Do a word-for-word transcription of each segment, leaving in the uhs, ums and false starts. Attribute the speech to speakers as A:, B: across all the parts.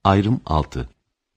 A: Ayrım altı.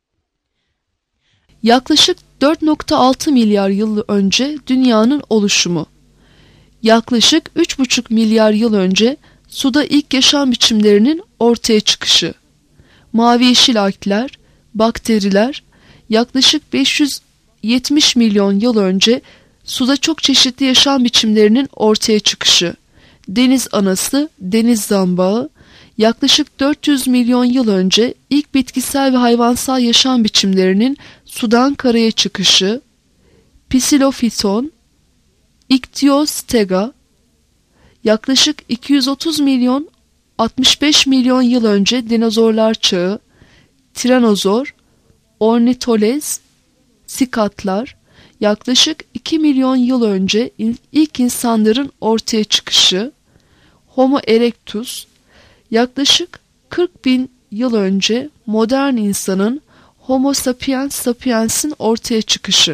B: Yaklaşık dört nokta altı milyar yıl önce dünyanın oluşumu. Yaklaşık üç buçuk milyar yıl önce suda ilk yaşam biçimlerinin ortaya çıkışı. Mavi yeşil algler, bakteriler, yaklaşık beş yüz yetmiş milyon yıl önce suda çok çeşitli yaşam biçimlerinin ortaya çıkışı. Deniz anası, deniz zambağı, yaklaşık dört yüz milyon yıl önce ilk bitkisel ve hayvansal yaşam biçimlerinin sudan karaya çıkışı, Psilofiton, İktiostega, yaklaşık iki yüz otuz milyon altmış beş milyon yıl önce dinozorlar çağı, Tiranozor, Ornitolez, Sikatlar, yaklaşık iki milyon yıl önce ilk insanların ortaya çıkışı, Homo erectus, yaklaşık kırk bin yıl önce modern insanın Homo sapiens sapiens'in ortaya çıkışı.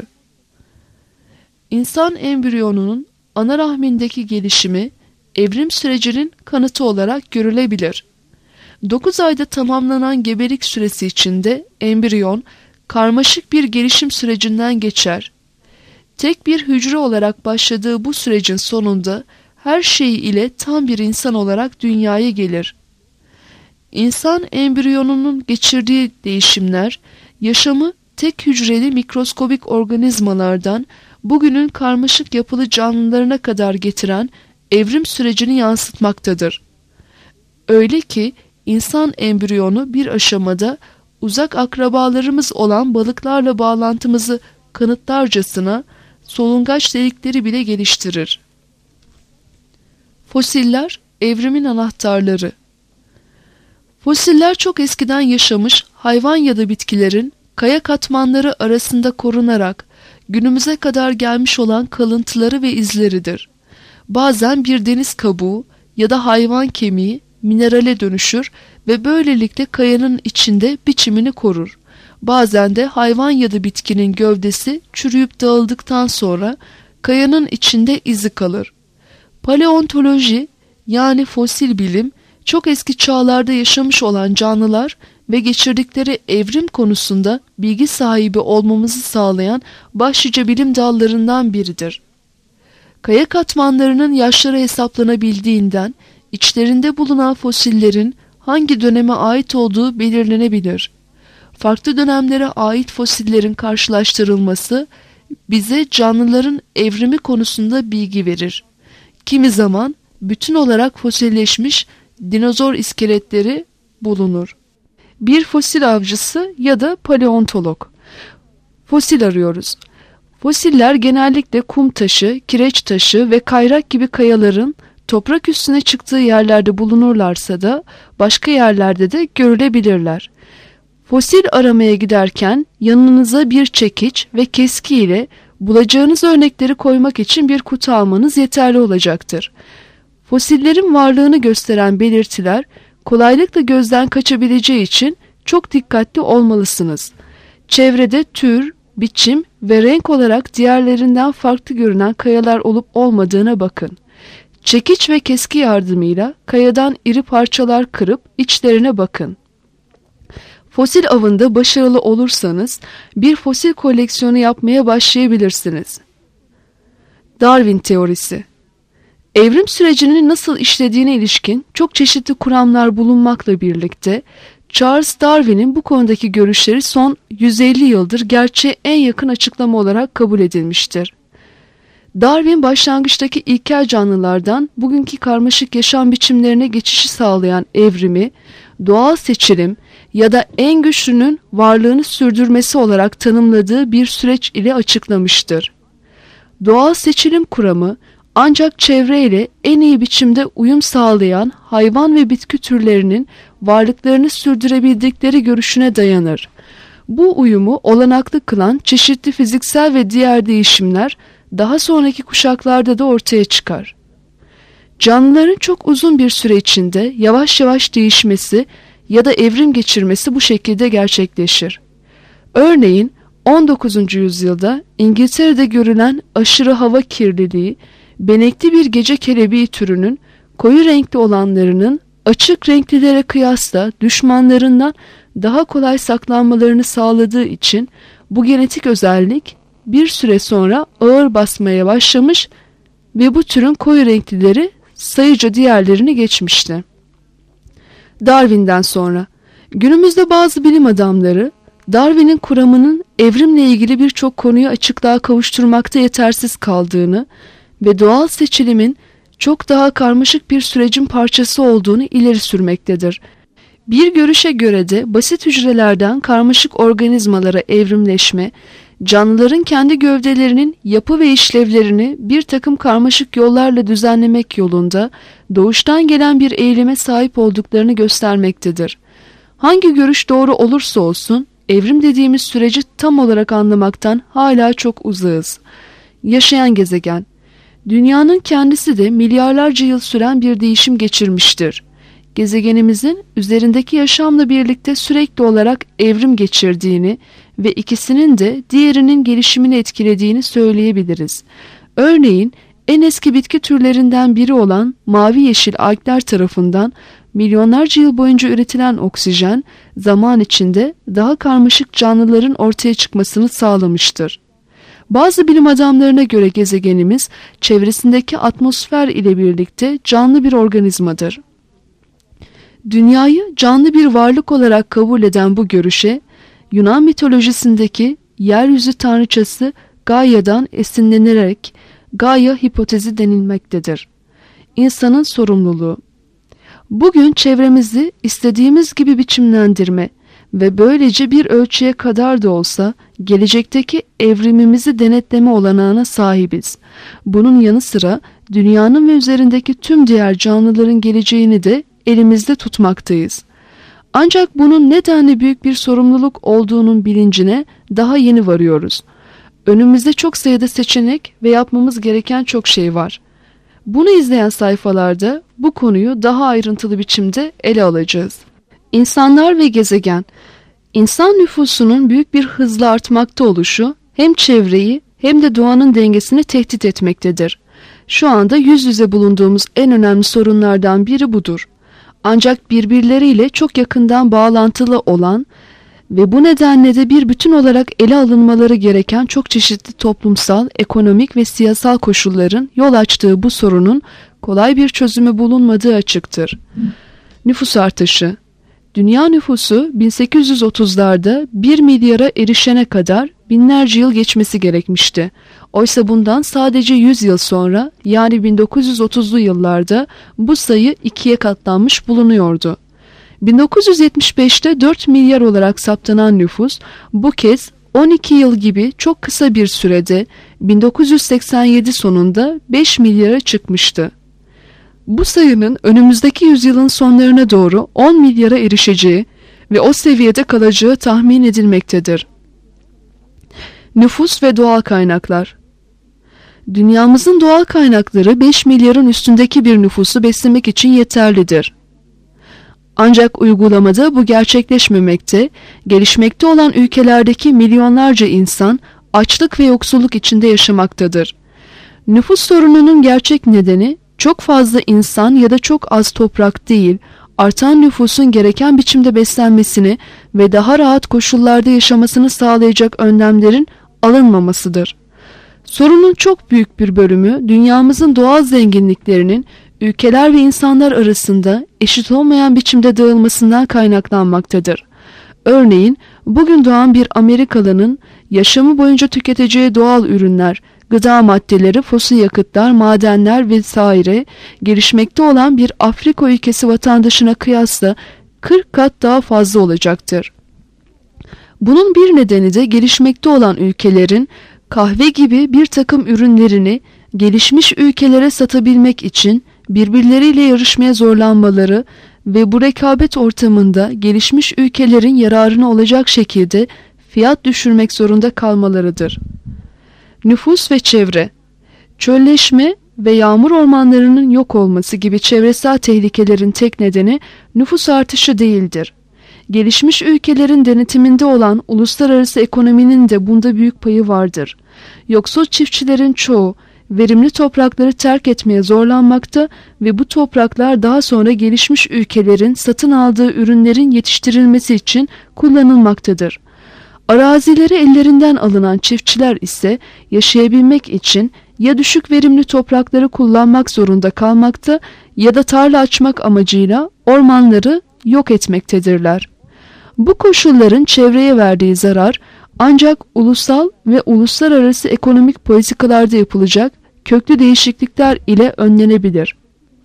B: İnsan embriyonunun ana rahmindeki gelişimi evrim sürecinin kanıtı olarak görülebilir. dokuz ayda tamamlanan gebelik süresi içinde embriyon karmaşık bir gelişim sürecinden geçer. Tek bir hücre olarak başladığı bu sürecin sonunda her şeyi ile tam bir insan olarak dünyaya gelir. İnsan embriyonunun geçirdiği değişimler, yaşamı tek hücreli mikroskobik organizmalardan bugünün karmaşık yapılı canlılarına kadar getiren evrim sürecini yansıtmaktadır. Öyle ki insan embriyonu bir aşamada uzak akrabalarımız olan balıklarla bağlantımızı kanıtlarcasına solungaç delikleri bile geliştirir. Fosiller, evrimin anahtarları. Fosiller çok eskiden yaşamış hayvan ya da bitkilerin kaya katmanları arasında korunarak günümüze kadar gelmiş olan kalıntıları ve izleridir. Bazen bir deniz kabuğu ya da hayvan kemiği minerale dönüşür ve böylelikle kayanın içinde biçimini korur. Bazen de hayvan ya da bitkinin gövdesi çürüyüp dağıldıktan sonra kayanın içinde izi kalır. Paleontoloji yani fosil bilim, çok eski çağlarda yaşamış olan canlılar ve geçirdikleri evrim konusunda bilgi sahibi olmamızı sağlayan başlıca bilim dallarından biridir. Kaya katmanlarının yaşları hesaplanabildiğinden içlerinde bulunan fosillerin hangi döneme ait olduğu belirlenebilir. Farklı dönemlere ait fosillerin karşılaştırılması bize canlıların evrimi konusunda bilgi verir. Kimi zaman bütün olarak fosilleşmiş dinozor iskeletleri bulunur. Bir fosil avcısı ya da paleontolog. Fosil arıyoruz. Fosiller genellikle kum taşı, kireç taşı ve kayrak gibi kayaların toprak üstüne çıktığı yerlerde bulunurlarsa da başka yerlerde de görülebilirler. Fosil aramaya giderken yanınıza bir çekiç ve keski ile bulacağınız örnekleri koymak için bir kutu almanız yeterli olacaktır. Fosillerin varlığını gösteren belirtiler kolaylıkla gözden kaçabileceği için çok dikkatli olmalısınız. Çevrede tür, biçim ve renk olarak diğerlerinden farklı görünen kayalar olup olmadığına bakın. Çekiç ve keski yardımıyla kayadan iri parçalar kırıp içlerine bakın. Fosil avında başarılı olursanız bir fosil koleksiyonu yapmaya başlayabilirsiniz. Darwin teorisi. Evrim sürecinin nasıl işlediğine ilişkin çok çeşitli kuramlar bulunmakla birlikte Charles Darwin'in bu konudaki görüşleri son yüz elli yıldır gerçeğe en yakın açıklama olarak kabul edilmiştir. Darwin başlangıçtaki ilkel canlılardan bugünkü karmaşık yaşam biçimlerine geçişi sağlayan evrimi, doğal seçilim ya da en güçlünün varlığını sürdürmesi olarak tanımladığı bir süreç ile açıklamıştır. Doğal seçilim kuramı ancak çevreyle en iyi biçimde uyum sağlayan hayvan ve bitki türlerinin varlıklarını sürdürebildikleri görüşüne dayanır. Bu uyumu olanaklı kılan çeşitli fiziksel ve diğer değişimler daha sonraki kuşaklarda da ortaya çıkar. Canlıların çok uzun bir süre içinde yavaş yavaş değişmesi ya da evrim geçirmesi bu şekilde gerçekleşir. Örneğin on dokuzuncu yüzyılda İngiltere'de görülen aşırı hava kirliliği, benekli bir gece kelebeği türünün koyu renkli olanlarının açık renklilere kıyasla düşmanlarından daha kolay saklanmalarını sağladığı için bu genetik özellik bir süre sonra ağır basmaya başlamış ve bu türün koyu renklileri sayıca diğerlerini geçmişti. Darwin'den sonra günümüzde bazı bilim adamları Darwin'in kuramının evrimle ilgili birçok konuyu açıklığa kavuşturmakta yetersiz kaldığını ve doğal seçilimin çok daha karmaşık bir sürecin parçası olduğunu ileri sürmektedir. Bir görüşe göre de basit hücrelerden karmaşık organizmalara evrimleşme, canlıların kendi gövdelerinin yapı ve işlevlerini bir takım karmaşık yollarla düzenlemek yolunda doğuştan gelen bir eğilime sahip olduklarını göstermektedir. Hangi görüş doğru olursa olsun, evrim dediğimiz süreci tam olarak anlamaktan hala çok uzağız. Yaşayan gezegen. Dünyanın kendisi de milyarlarca yıl süren bir değişim geçirmiştir. Gezegenimizin üzerindeki yaşamla birlikte sürekli olarak evrim geçirdiğini ve ikisinin de diğerinin gelişimini etkilediğini söyleyebiliriz. Örneğin en eski bitki türlerinden biri olan mavi yeşil algler tarafından milyonlarca yıl boyunca üretilen oksijen zaman içinde daha karmaşık canlıların ortaya çıkmasını sağlamıştır. Bazı bilim adamlarına göre gezegenimiz çevresindeki atmosfer ile birlikte canlı bir organizmadır. Dünyayı canlı bir varlık olarak kabul eden bu görüşe Yunan mitolojisindeki yeryüzü tanrıçası Gaia'dan esinlenerek Gaia hipotezi denilmektedir. İnsanın sorumluluğu. Bugün çevremizi istediğimiz gibi biçimlendirme ve böylece bir ölçüye kadar da olsa gelecekteki evrimimizi denetleme olanağına sahibiz. Bunun yanı sıra dünyanın ve üzerindeki tüm diğer canlıların geleceğini de elimizde tutmaktayız. Ancak bunun ne denli büyük bir sorumluluk olduğunun bilincine daha yeni varıyoruz. Önümüzde çok sayıda seçenek ve yapmamız gereken çok şey var. Bunu izleyen sayfalarda bu konuyu daha ayrıntılı biçimde ele alacağız. İnsanlar ve gezegen. İnsan nüfusunun büyük bir hızla artmakta oluşu hem çevreyi hem de doğanın dengesini tehdit etmektedir. Şu anda yüz yüze bulunduğumuz en önemli sorunlardan biri budur. Ancak birbirleriyle çok yakından bağlantılı olan ve bu nedenle de bir bütün olarak ele alınmaları gereken çok çeşitli toplumsal, ekonomik ve siyasal koşulların yol açtığı bu sorunun kolay bir çözümü bulunmadığı açıktır. Nüfus artışı. Dünya nüfusu bin sekiz yüz otuzlarda bir milyara erişene kadar binlerce yıl geçmesi gerekmişti. Oysa bundan sadece yüz yıl sonra, yani bin dokuz yüz otuzlu yıllarda bu sayı ikiye katlanmış bulunuyordu. bin dokuz yüz yetmiş beşte dört milyar olarak saptanan nüfus bu kez on iki yıl gibi çok kısa bir sürede bin dokuz yüz seksen yedi sonunda beş milyara çıkmıştı. Bu sayının önümüzdeki yüzyılın sonlarına doğru on milyara erişeceği ve o seviyede kalacağı tahmin edilmektedir. Nüfus ve doğal kaynaklar. Dünyamızın doğal kaynakları beş milyarın üstündeki bir nüfusu beslemek için yeterlidir. Ancak uygulamada bu gerçekleşmemekte, gelişmekte olan ülkelerdeki milyonlarca insan açlık ve yoksulluk içinde yaşamaktadır. Nüfus sorununun gerçek nedeni çok fazla insan ya da çok az toprak değil, artan nüfusun gereken biçimde beslenmesini ve daha rahat koşullarda yaşamasını sağlayacak önlemlerin alınmamasıdır. Sorunun çok büyük bir bölümü dünyamızın doğal zenginliklerinin ülkeler ve insanlar arasında eşit olmayan biçimde dağılmasından kaynaklanmaktadır. Örneğin bugün doğan bir Amerikalının yaşamı boyunca tüketeceği doğal ürünler, gıda maddeleri, fosil yakıtlar, madenler vesaire gelişmekte olan bir Afrika ülkesi vatandaşına kıyasla kırk kat daha fazla olacaktır. Bunun bir nedeni de gelişmekte olan ülkelerin kahve gibi bir takım ürünlerini gelişmiş ülkelere satabilmek için birbirleriyle yarışmaya zorlanmaları ve bu rekabet ortamında gelişmiş ülkelerin yararına olacak şekilde fiyat düşürmek zorunda kalmalarıdır. Nüfus ve çevre. Çölleşme ve yağmur ormanlarının yok olması gibi çevresel tehlikelerin tek nedeni nüfus artışı değildir. Gelişmiş ülkelerin denetiminde olan uluslararası ekonominin de bunda büyük payı vardır. Yoksul çiftçilerin çoğu verimli toprakları terk etmeye zorlanmakta ve bu topraklar daha sonra gelişmiş ülkelerin satın aldığı ürünlerin yetiştirilmesi için kullanılmaktadır. Arazileri ellerinden alınan çiftçiler ise yaşayabilmek için ya düşük verimli toprakları kullanmak zorunda kalmakta ya da tarla açmak amacıyla ormanları yok etmektedirler. Bu koşulların çevreye verdiği zarar ancak ulusal ve uluslararası ekonomik politikalarda yapılacak köklü değişiklikler ile önlenebilir.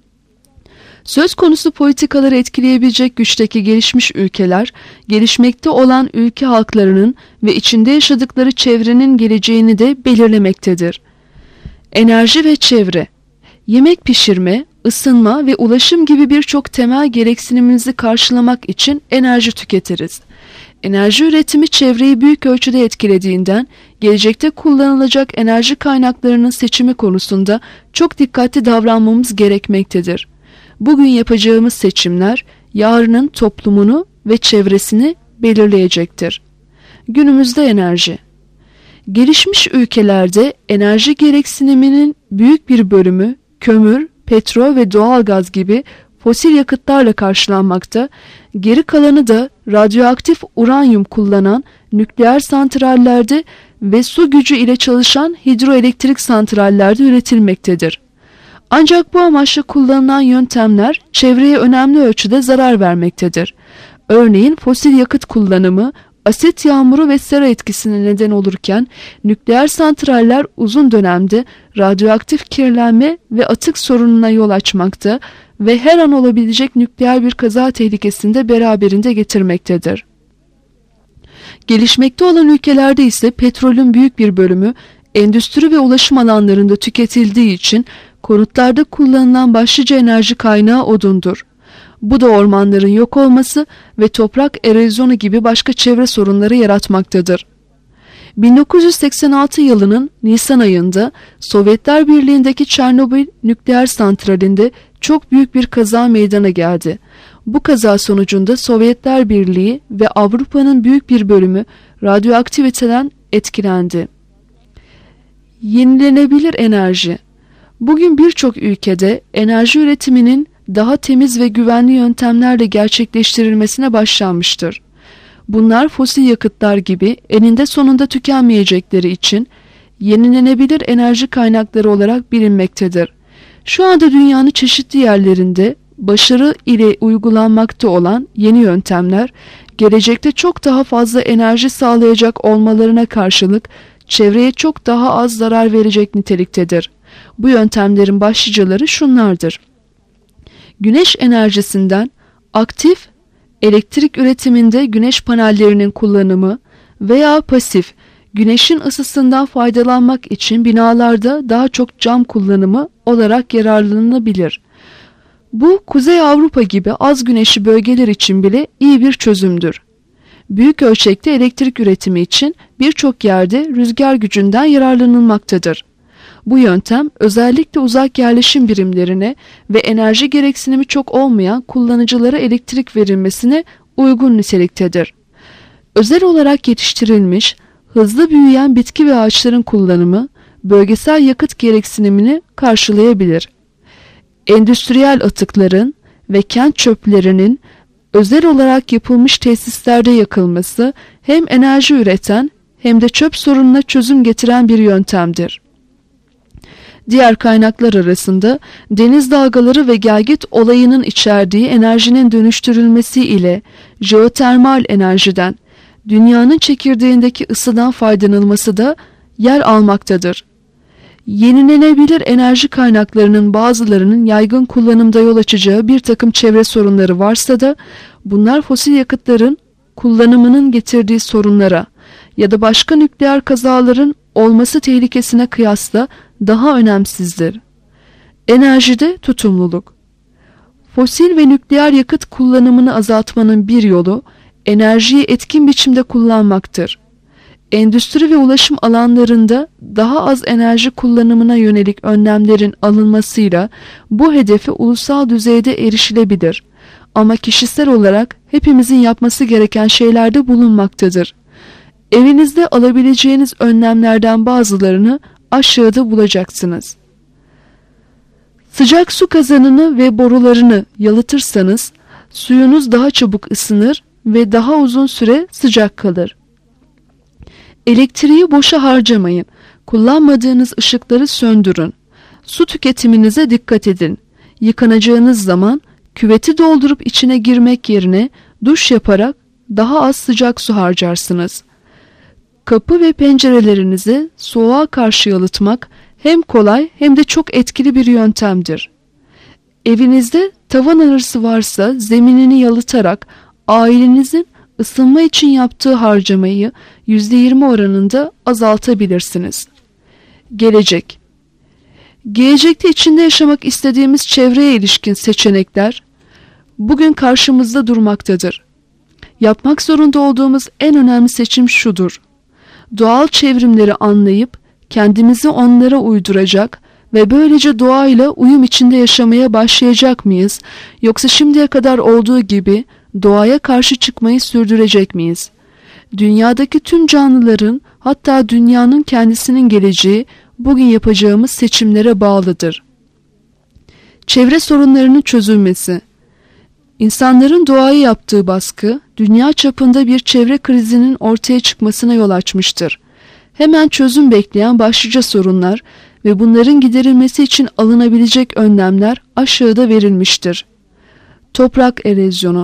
B: Söz konusu politikaları etkileyebilecek güçteki gelişmiş ülkeler, gelişmekte olan ülke halklarının ve içinde yaşadıkları çevrenin geleceğini de belirlemektedir. Enerji ve çevre, yemek pişirme, ısınma ve ulaşım gibi birçok temel gereksinimimizi karşılamak için enerji tüketiriz. Enerji üretimi çevreyi büyük ölçüde etkilediğinden gelecekte kullanılacak enerji kaynaklarının seçimi konusunda çok dikkatli davranmamız gerekmektedir. Bugün yapacağımız seçimler yarının toplumunu ve çevresini belirleyecektir. Günümüzde enerji. Gelişmiş ülkelerde enerji gereksiniminin büyük bir bölümü kömür, petrol ve doğalgaz gibi fosil yakıtlarla karşılanmakta, geri kalanı da radyoaktif uranyum kullanan nükleer santrallerde ve su gücü ile çalışan hidroelektrik santrallerde üretilmektedir. Ancak bu amaçla kullanılan yöntemler çevreye önemli ölçüde zarar vermektedir. Örneğin fosil yakıt kullanımı asit yağmuru ve sera etkisine neden olurken nükleer santraller uzun dönemde radyoaktif kirlenme ve atık sorununa yol açmakta ve her an olabilecek nükleer bir kaza tehlikesini de beraberinde getirmektedir. Gelişmekte olan ülkelerde ise petrolün büyük bir bölümü endüstri ve ulaşım alanlarında tüketildiği için konutlarda kullanılan başlıca enerji kaynağı odundur. Bu da ormanların yok olması ve toprak erozyonu gibi başka çevre sorunları yaratmaktadır. bin dokuz yüz seksen altı yılının Nisan ayında Sovyetler Birliği'ndeki Çernobil nükleer santralinde çok büyük bir kaza meydana geldi. Bu kaza sonucunda Sovyetler Birliği ve Avrupa'nın büyük bir bölümü radyoaktiviteden etkilendi. Yenilenebilir enerji. Bugün birçok ülkede enerji üretiminin daha temiz ve güvenli yöntemlerle gerçekleştirilmesine başlanmıştır. Bunlar fosil yakıtlar gibi eninde sonunda tükenmeyecekleri için yenilenebilir enerji kaynakları olarak bilinmektedir. Şu anda dünyanın çeşitli yerlerinde başarı ile uygulanmakta olan yeni yöntemler, gelecekte çok daha fazla enerji sağlayacak olmalarına karşılık çevreye çok daha az zarar verecek niteliktedir. Bu yöntemlerin başlıcaları şunlardır: güneş enerjisinden aktif elektrik üretiminde güneş panellerinin kullanımı veya pasif güneşin ısısından faydalanmak için binalarda daha çok cam kullanımı olarak yararlanılabilir. Bu Kuzey Avrupa gibi az güneşli bölgeler için bile iyi bir çözümdür. Büyük ölçekte elektrik üretimi için birçok yerde rüzgar gücünden yararlanılmaktadır. Bu yöntem özellikle uzak yerleşim birimlerine ve enerji gereksinimi çok olmayan kullanıcılara elektrik verilmesine uygun niteliktedir. Özel olarak yetiştirilmiş, hızlı büyüyen bitki ve ağaçların kullanımı bölgesel yakıt gereksinimini karşılayabilir. Endüstriyel atıkların ve kent çöplerinin özel olarak yapılmış tesislerde yakılması hem enerji üreten hem de çöp sorununa çözüm getiren bir yöntemdir. Diğer kaynaklar arasında deniz dalgaları ve gelgit olayının içerdiği enerjinin dönüştürülmesi ile jeotermal enerjiden, dünyanın çekirdeğindeki ısıdan faydalanılması da yer almaktadır. Yenilenebilir enerji kaynaklarının bazılarının yaygın kullanımda yol açacağı bir takım çevre sorunları varsa da bunlar fosil yakıtların kullanımının getirdiği sorunlara ya da başka nükleer kazaların olması tehlikesine kıyasla daha önemsizdir. Enerjide tutumluluk. Fosil ve nükleer yakıt kullanımını azaltmanın bir yolu enerjiyi etkin biçimde kullanmaktır. Endüstri ve ulaşım alanlarında daha az enerji kullanımına yönelik önlemlerin alınmasıyla bu hedefe ulusal düzeyde erişilebilir. Ama kişisel olarak hepimizin yapması gereken şeyler de bulunmaktadır. Evinizde alabileceğiniz önlemlerden bazılarını aşağıda bulacaksınız. Sıcak su kazanını ve borularını yalıtırsanız suyunuz daha çabuk ısınır ve daha uzun süre sıcak kalır. Elektriği boşa harcamayın. Kullanmadığınız ışıkları söndürün. Su tüketiminize dikkat edin. Yıkanacağınız zaman küveti doldurup içine girmek yerine duş yaparak daha az sıcak su harcarsınız. Kapı ve pencerelerinizi soğuğa karşı yalıtmak hem kolay hem de çok etkili bir yöntemdir. Evinizde tavan arası varsa zeminini yalıtarak ailenizin ısınma için yaptığı harcamayı yüzde yirmi oranında azaltabilirsiniz. Gelecek. Gelecekte içinde yaşamak istediğimiz çevreye ilişkin seçenekler bugün karşımızda durmaktadır. Yapmak zorunda olduğumuz en önemli seçim şudur: doğal çevrimleri anlayıp kendimizi onlara uyduracak ve böylece doğayla uyum içinde yaşamaya başlayacak mıyız, yoksa şimdiye kadar olduğu gibi doğaya karşı çıkmayı sürdürecek miyiz? Dünyadaki tüm canlıların, hatta dünyanın kendisinin geleceği bugün yapacağımız seçimlere bağlıdır. Çevre sorunlarının çözülmesi. İnsanların doğaya yaptığı baskı, dünya çapında bir çevre krizinin ortaya çıkmasına yol açmıştır. Hemen çözüm bekleyen başlıca sorunlar ve bunların giderilmesi için alınabilecek önlemler aşağıda verilmiştir. Toprak erozyonu.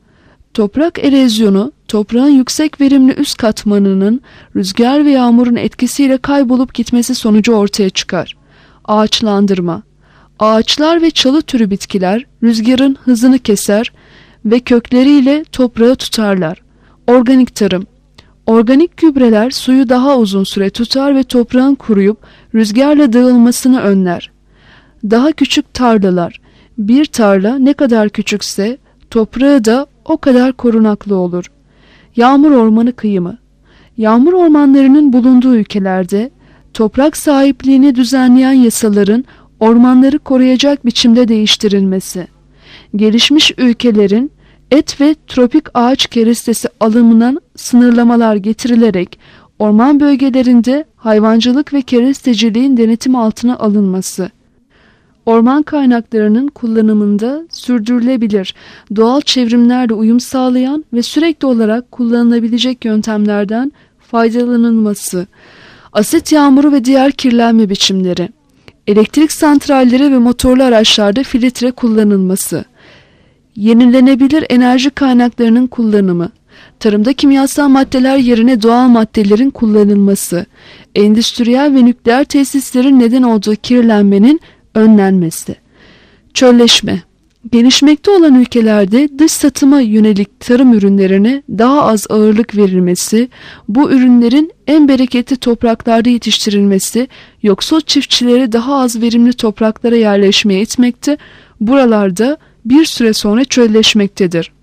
B: Toprak erozyonu, toprağın yüksek verimli üst katmanının rüzgar ve yağmurun etkisiyle kaybolup gitmesi sonucu ortaya çıkar. Ağaçlandırma. Ağaçlar ve çalı türü bitkiler rüzgarın hızını keser ve kökleriyle toprağı tutarlar. Organik tarım. Organik gübreler suyu daha uzun süre tutar ve toprağın kuruyup rüzgarla dağılmasını önler. Daha küçük tarlalar. Bir tarla ne kadar küçükse toprağı da o kadar korunaklı olur. Yağmur ormanı kıyımı. Yağmur ormanlarının bulunduğu ülkelerde toprak sahipliğini düzenleyen yasaların ormanları koruyacak biçimde değiştirilmesi. Gelişmiş ülkelerin et ve tropik ağaç kerestesi alımına sınırlamalar getirilerek orman bölgelerinde hayvancılık ve keresteciliğin denetim altına alınması. Orman kaynaklarının kullanımında sürdürülebilir, doğal çevrimlerle uyum sağlayan ve sürekli olarak kullanılabilecek yöntemlerden faydalanılması. Asit yağmuru ve diğer kirlenme biçimleri. Elektrik santralleri ve motorlu araçlarda filtre kullanılması. Yenilenebilir enerji kaynaklarının kullanımı. Tarımda kimyasal maddeler yerine doğal maddelerin kullanılması. Endüstriyel ve nükleer tesislerin neden olduğu kirlenmenin önlenmesi. Çölleşme. Gelişmekte olan ülkelerde dış satıma yönelik tarım ürünlerine daha az ağırlık verilmesi, bu ürünlerin en bereketli topraklarda yetiştirilmesi, yoksul çiftçileri daha az verimli topraklara yerleşmeye itmekte, buralarda bir süre sonra çölleşmektedir.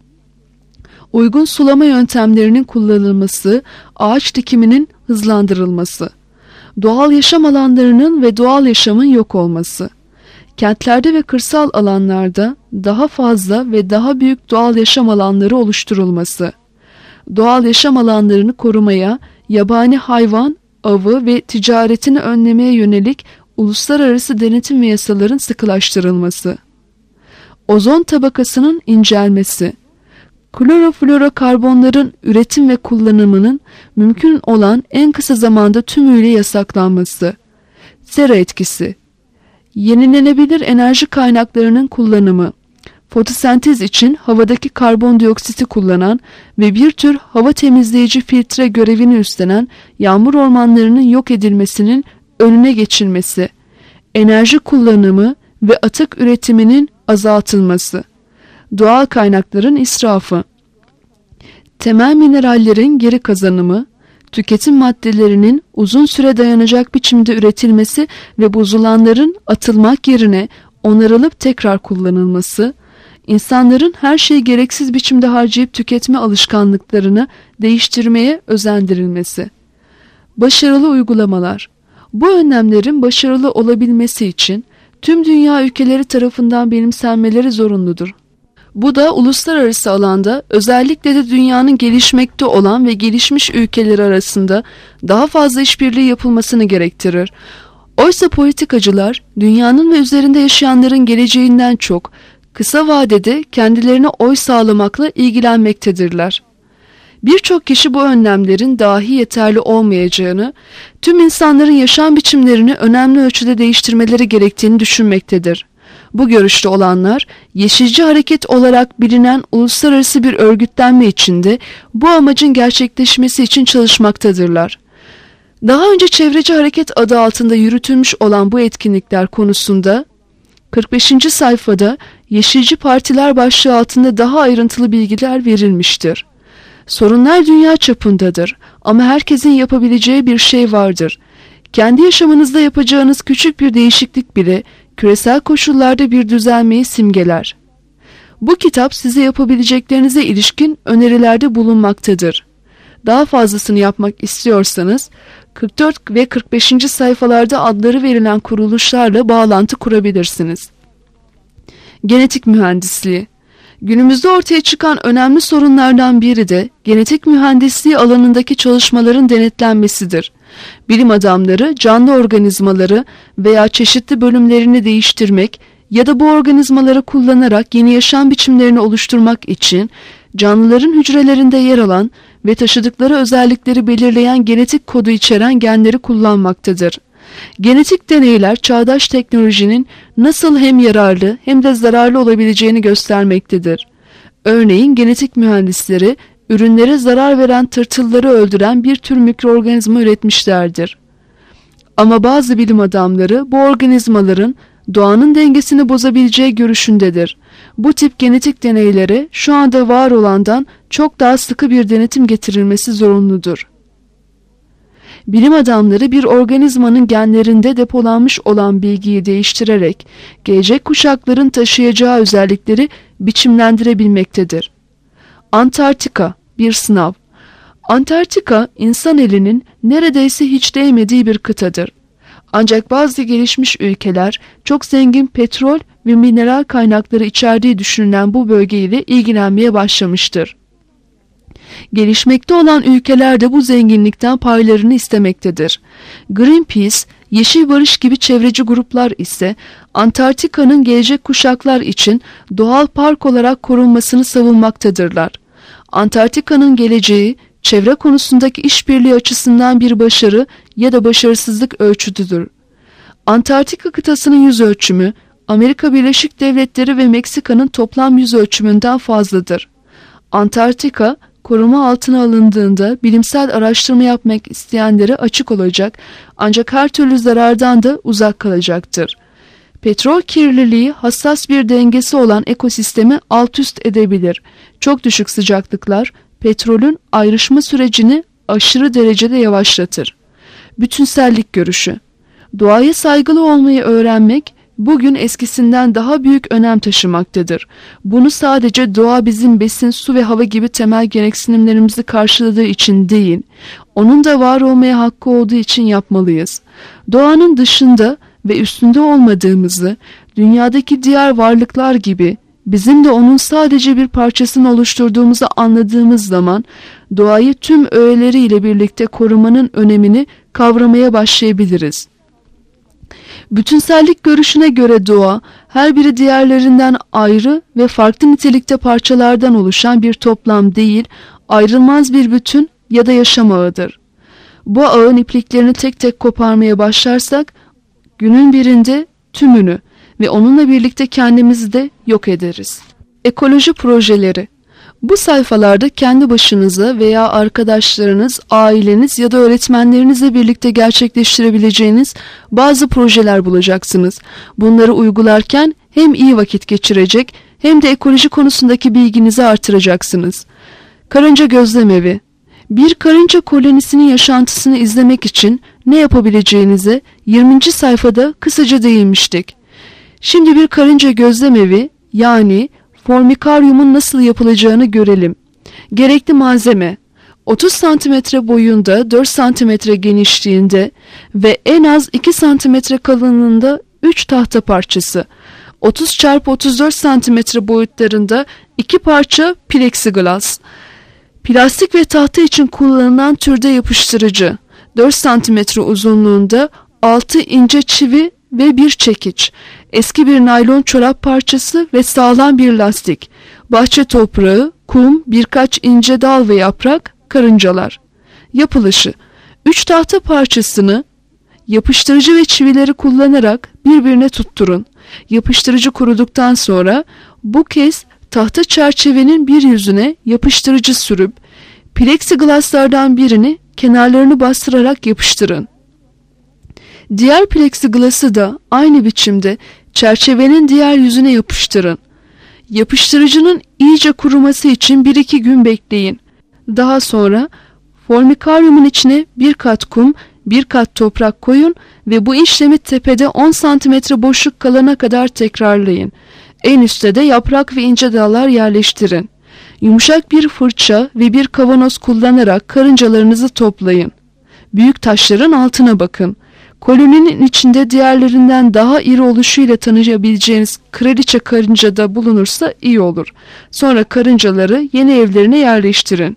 B: Uygun sulama yöntemlerinin kullanılması, ağaç dikiminin hızlandırılması, doğal yaşam alanlarının ve doğal yaşamın yok olması. Kentlerde ve kırsal alanlarda daha fazla ve daha büyük doğal yaşam alanları oluşturulması. Doğal yaşam alanlarını korumaya, yabani hayvan, avı ve ticaretini önlemeye yönelik uluslararası denetim ve yasaların sıkılaştırılması. Ozon tabakasının incelmesi. Kloroflorokarbonların üretim ve kullanımının mümkün olan en kısa zamanda tümüyle yasaklanması. Sera etkisi. Yenilenebilir enerji kaynaklarının kullanımı. Fotosentez için havadaki karbondioksiti kullanan ve bir tür hava temizleyici filtre görevini üstlenen yağmur ormanlarının yok edilmesinin önüne geçilmesi. Enerji kullanımı ve atık üretiminin azaltılması. Doğal kaynakların israfı. Temel minerallerin geri kazanımı, tüketim maddelerinin uzun süre dayanacak biçimde üretilmesi ve bozulanların atılmak yerine onarılıp tekrar kullanılması, insanların her şeyi gereksiz biçimde harcayıp tüketme alışkanlıklarını değiştirmeye özendirilmesi. Başarılı uygulamalar. Bu önlemlerin başarılı olabilmesi için tüm dünya ülkeleri tarafından benimsenmeleri zorunludur. Bu da uluslararası alanda, özellikle de dünyanın gelişmekte olan ve gelişmiş ülkeleri arasında daha fazla işbirliği yapılmasını gerektirir. Oysa politikacılar dünyanın ve üzerinde yaşayanların geleceğinden çok kısa vadede kendilerine oy sağlamakla ilgilenmektedirler. Birçok kişi bu önlemlerin dahi yeterli olmayacağını, tüm insanların yaşam biçimlerini önemli ölçüde değiştirmeleri gerektiğini düşünmektedir. Bu görüşte olanlar, Yeşilci Hareket olarak bilinen uluslararası bir örgütlenme içinde bu amacın gerçekleşmesi için çalışmaktadırlar. Daha önce Çevreci Hareket adı altında yürütülmüş olan bu etkinlikler konusunda kırk beşinci sayfada Yeşilci Partiler başlığı altında daha ayrıntılı bilgiler verilmiştir. Sorunlar dünya çapındadır ama herkesin yapabileceği bir şey vardır. Kendi yaşamınızda yapacağınız küçük bir değişiklik bile küresel koşullarda bir düzelmeyi simgeler. Bu kitap size yapabileceklerinize ilişkin önerilerde bulunmaktadır. Daha fazlasını yapmak istiyorsanız kırk dört ve kırk beşinci sayfalarda adları verilen kuruluşlarla bağlantı kurabilirsiniz. Genetik mühendisliği. Günümüzde ortaya çıkan önemli sorunlardan biri de genetik mühendisliği alanındaki çalışmaların denetlenmesidir. Bilim adamları canlı organizmaları veya çeşitli bölümlerini değiştirmek ya da bu organizmaları kullanarak yeni yaşam biçimlerini oluşturmak için canlıların hücrelerinde yer alan ve taşıdıkları özellikleri belirleyen genetik kodu içeren genleri kullanmaktadır. Genetik deneyler çağdaş teknolojinin nasıl hem yararlı hem de zararlı olabileceğini göstermektedir. Örneğin genetik mühendisleri ürünlere zarar veren tırtılları öldüren bir tür mikroorganizma üretmişlerdir. Ama bazı bilim adamları bu organizmaların doğanın dengesini bozabileceği görüşündedir. Bu tip genetik deneylere şu anda var olandan çok daha sıkı bir denetim getirilmesi zorunludur. Bilim adamları bir organizmanın genlerinde depolanmış olan bilgiyi değiştirerek gelecek kuşakların taşıyacağı özellikleri biçimlendirebilmektedir. Antarktika bir sınav. Antarktika insan elinin neredeyse hiç değmediği bir kıtadır. Ancak bazı gelişmiş ülkeler çok zengin petrol ve mineral kaynakları içerdiği düşünülen bu bölgeyle ilgilenmeye başlamıştır. Gelişmekte olan ülkeler de bu zenginlikten paylarını istemektedir. Greenpeace, Yeşil Barış gibi çevreci gruplar ise Antarktika'nın gelecek kuşaklar için doğal park olarak korunmasını savunmaktadırlar. Antarktika'nın geleceği, çevre konusundaki işbirliği açısından bir başarı ya da başarısızlık ölçütüdür. Antarktika kıtasının yüz ölçümü, Amerika Birleşik Devletleri ve Meksika'nın toplam yüz ölçümünden fazladır. Antarktika, koruma altına alındığında bilimsel araştırma yapmak isteyenlere açık olacak ancak her türlü zarardan da uzak kalacaktır. Petrol kirliliği hassas bir dengesi olan ekosistemi alt üst edebilir. Çok düşük sıcaklıklar petrolün ayrışma sürecini aşırı derecede yavaşlatır. Bütünsellik görüşü. Doğaya saygılı olmayı öğrenmek bugün eskisinden daha büyük önem taşımaktadır. Bunu sadece doğa bizim besin, su ve hava gibi temel gereksinimlerimizi karşıladığı için değil, onun da var olmaya hakkı olduğu için yapmalıyız. Doğanın dışında ve üstünde olmadığımızı, dünyadaki diğer varlıklar gibi bizim de onun sadece bir parçasını oluşturduğumuzu anladığımız zaman doğayı tüm öğeleriyle birlikte korumanın önemini kavramaya başlayabiliriz. Bütünsellik görüşüne göre doğa, her biri diğerlerinden ayrı ve farklı nitelikte parçalardan oluşan bir toplam değil, ayrılmaz bir bütün ya da yaşam ağıdır. Bu ağın ipliklerini tek tek koparmaya başlarsak, günün birinde tümünü ve onunla birlikte kendimizi de yok ederiz. Ekoloji projeleri. Bu sayfalarda kendi başınıza veya arkadaşlarınız, aileniz ya da öğretmenlerinizle birlikte gerçekleştirebileceğiniz bazı projeler bulacaksınız. Bunları uygularken hem iyi vakit geçirecek hem de ekoloji konusundaki bilginizi artıracaksınız. Karınca gözlemevi. Bir karınca kolonisinin yaşantısını izlemek için ne yapabileceğinize yirminci sayfada kısaca değinmiştik. Şimdi bir karınca gözlemevi yani formikaryumun nasıl yapılacağını görelim. Gerekli malzeme otuz santimetre boyunda, dört santimetre genişliğinde ve en az iki santimetre kalınlığında üç tahta parçası, otuz çarpı otuz dört santimetre boyutlarında iki parça plexiglas, plastik ve tahta için kullanılan türde yapıştırıcı, dört santimetre uzunluğunda altı ince çivi ve bir çekiç, eski bir naylon çorap parçası ve sağlam bir lastik, bahçe toprağı, kum, birkaç ince dal ve yaprak, karıncalar. Yapılışı: üç tahta parçasını yapıştırıcı ve çivileri kullanarak birbirine tutturun. Yapıştırıcı kuruduktan sonra bu kez tahta çerçevenin bir yüzüne yapıştırıcı sürüp plexiglaslardan birini kenarlarını bastırarak yapıştırın. Diğer plexiglası da aynı biçimde çerçevenin diğer yüzüne yapıştırın. Yapıştırıcının iyice kuruması için bir iki gün bekleyin. Daha sonra formikaryumun içine bir kat kum, bir kat toprak koyun ve bu işlemi tepede on santimetre boşluk kalana kadar tekrarlayın. En üstte de yaprak ve ince dallar yerleştirin. Yumuşak bir fırça ve bir kavanoz kullanarak karıncalarınızı toplayın. Büyük taşların altına bakın. Koloninin içinde diğerlerinden daha iri oluşuyla tanıyabileceğiniz kraliçe karınca da bulunursa iyi olur. Sonra karıncaları yeni evlerine yerleştirin.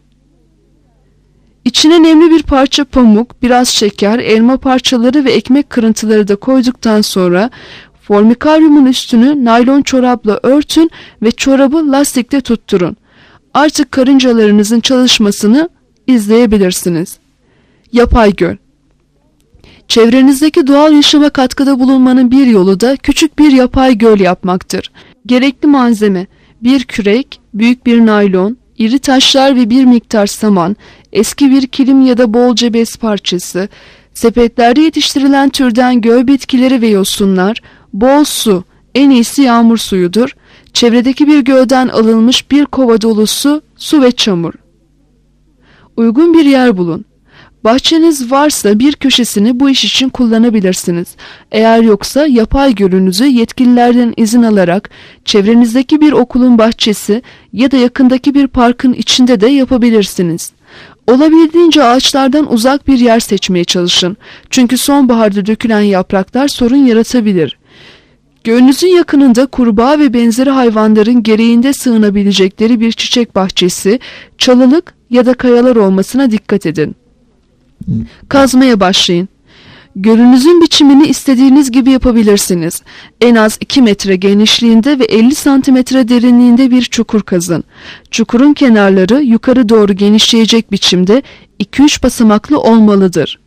B: İçine nemli bir parça pamuk, biraz şeker, elma parçaları ve ekmek kırıntıları da koyduktan sonra formikaryumun üstünü naylon çorapla örtün ve çorabı lastikle tutturun. Artık karıncalarınızın çalışmasını izleyebilirsiniz. Yapay göl. Çevrenizdeki doğal yaşama katkıda bulunmanın bir yolu da küçük bir yapay göl yapmaktır. Gerekli malzeme: bir kürek, büyük bir naylon, iri taşlar ve bir miktar saman, eski bir kilim ya da bolca bez parçası, sepetlerde yetiştirilen türden göl bitkileri ve yosunlar, bol su, en iyisi yağmur suyudur, çevredeki bir gölden alınmış bir kova dolusu su ve çamur. Uygun bir yer bulun. Bahçeniz varsa bir köşesini bu iş için kullanabilirsiniz. Eğer yoksa yapay gölünüzü yetkililerden izin alarak çevrenizdeki bir okulun bahçesi ya da yakındaki bir parkın içinde de yapabilirsiniz. Olabildiğince ağaçlardan uzak bir yer seçmeye çalışın. Çünkü sonbaharda dökülen yapraklar sorun yaratabilir. Gölünüzün yakınında kurbağa ve benzeri hayvanların gereğinde sığınabilecekleri bir çiçek bahçesi, çalılık ya da kayalar olmasına dikkat edin. Kazmaya başlayın. Gölünüzün biçimini istediğiniz gibi yapabilirsiniz. En az iki metre genişliğinde ve elli santimetre derinliğinde bir çukur kazın. Çukurun kenarları yukarı doğru genişleyecek biçimde iki üç basamaklı olmalıdır.